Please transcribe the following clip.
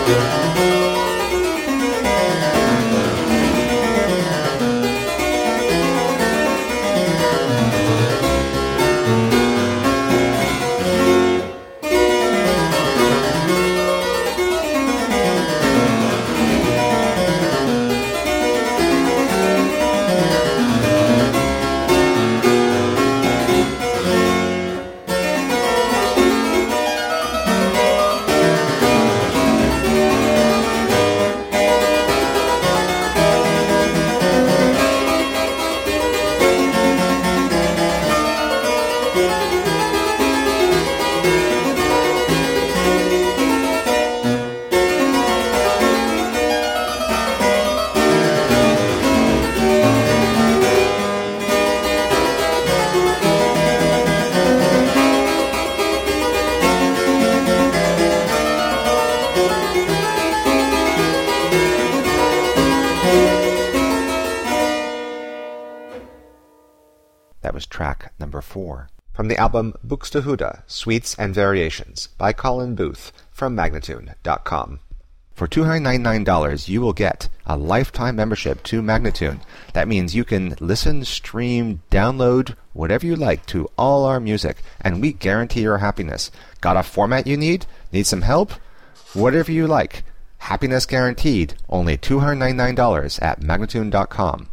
That was track number 4. From the album Buxtehude, Suites and Variations by Colin Booth from Magnatune.com. For $299, you will get a lifetime membership to Magnatune. That means you can listen, stream, download, whatever you like to all our music, and we guarantee your happiness. Got a format you need? Need some help? Whatever you like. Happiness guaranteed. Only $299 at Magnatune.com.